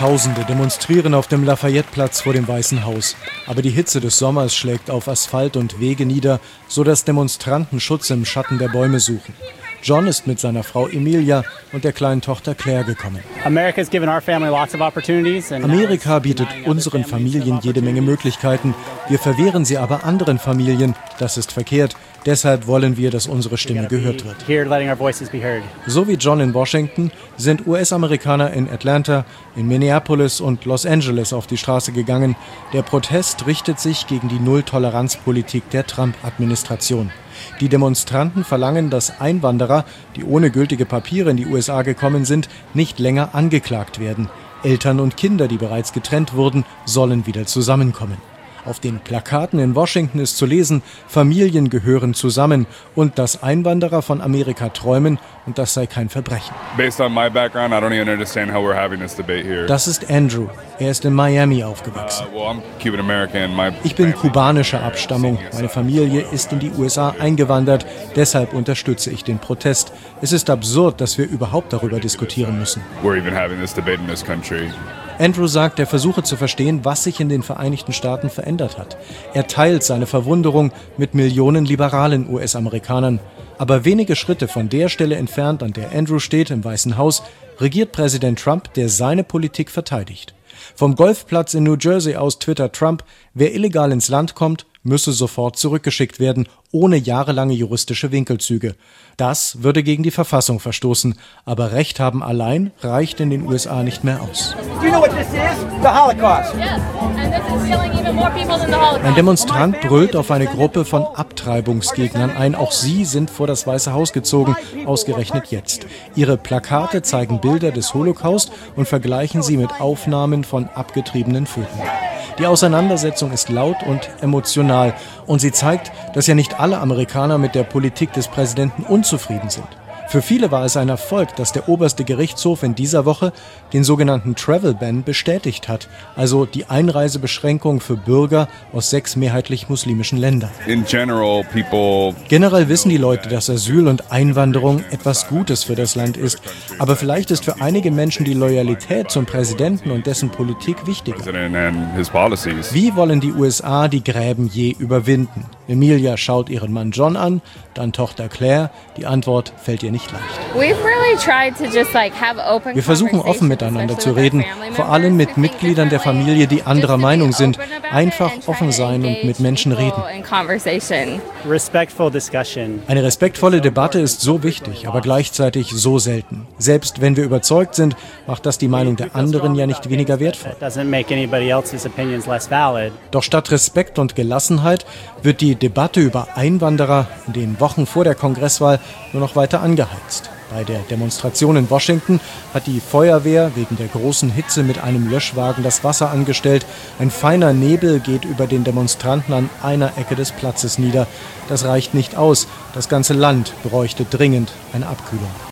Tausende demonstrieren auf dem Lafayette-Platz vor dem Weißen Haus. Aber die Hitze des Sommers schlägt auf Asphalt und Wege nieder, sodass Demonstranten Schutz im Schatten der Bäume suchen. John ist mit seiner Frau Emilia und der kleinen Tochter Claire gekommen. Amerika bietet unseren Familien jede Menge Möglichkeiten. Wir verwehren sie aber anderen Familien. Das ist verkehrt. Deshalb wollen wir, dass unsere Stimme gehört wird. So wie John in Washington sind US-Amerikaner in Atlanta, in Minneapolis und Los Angeles auf die Straße gegangen. Der Protest richtet sich gegen die Null-Toleranz-Politik der Trump-Administration. Die Demonstranten verlangen, dass Einwanderer, die ohne gültige Papiere in die USA gekommen sind, nicht länger angeklagt werden. Eltern und Kinder, die bereits getrennt wurden, sollen wieder zusammenkommen. Auf den Plakaten in Washington ist zu lesen, Familien gehören zusammen und dass Einwanderer von Amerika träumen und das sei kein Verbrechen. Das ist Andrew. Er ist in Miami aufgewachsen. Ich bin kubanischer Abstammung. Meine Familie ist in die USA eingewandert. Deshalb unterstütze ich den Protest. Es ist absurd, dass wir überhaupt darüber diskutieren müssen. Andrew sagt, er versuche zu verstehen, was sich in den Vereinigten Staaten verändert hat. Er teilt seine Verwunderung mit Millionen liberalen US-Amerikanern. Aber wenige Schritte von der Stelle entfernt, an der Andrew steht, im Weißen Haus, regiert Präsident Trump, der seine Politik verteidigt. Vom Golfplatz in New Jersey aus twittert Trump, wer illegal ins Land kommt, müsse sofort zurückgeschickt werden, ohne jahrelange juristische Winkelzüge. Das würde gegen die Verfassung verstoßen. Aber Recht haben allein reicht in den USA nicht mehr aus. Ein Demonstrant brüllt auf eine Gruppe von Abtreibungsgegnern ein. Auch sie sind vor das Weiße Haus gezogen, ausgerechnet jetzt. Ihre Plakate zeigen Bilder des Holocaust und vergleichen sie mit Aufnahmen von abgetriebenen Föten. Die Auseinandersetzung ist laut und emotional und sie zeigt, dass ja nicht alle Amerikaner mit der Politik des Präsidenten unzufrieden sind. Für viele war es ein Erfolg, dass der oberste Gerichtshof in dieser Woche den sogenannten Travel Ban bestätigt hat, also die Einreisebeschränkung für Bürger aus 6 mehrheitlich muslimischen Ländern. Generell wissen die Leute, dass Asyl und Einwanderung etwas Gutes für das Land ist. Aber vielleicht ist für einige Menschen die Loyalität zum Präsidenten und dessen Politik wichtiger. Wie wollen die USA die Gräben je überwinden? Emilia schaut ihren Mann John an, dann Tochter Claire. Die Antwort fällt ihr nicht leicht. Wir versuchen offen miteinander zu reden, vor allem mit Mitgliedern der Familie, die anderer Meinung sind. Einfach offen sein und mit Menschen reden. Eine respektvolle Debatte ist so wichtig, aber gleichzeitig so selten. Selbst wenn wir überzeugt sind, macht das die Meinung der anderen ja nicht weniger wertvoll. Doch statt Respekt und Gelassenheit wird die Debatte über Einwanderer in den Wochen vor der Kongresswahl nur noch weiter angeheizt. Bei der Demonstration in Washington hat die Feuerwehr wegen der großen Hitze mit einem Löschwagen das Wasser angestellt. Ein feiner Nebel geht über den Demonstranten an einer Ecke des Platzes nieder. Das reicht nicht aus. Das ganze Land bräuchte dringend eine Abkühlung.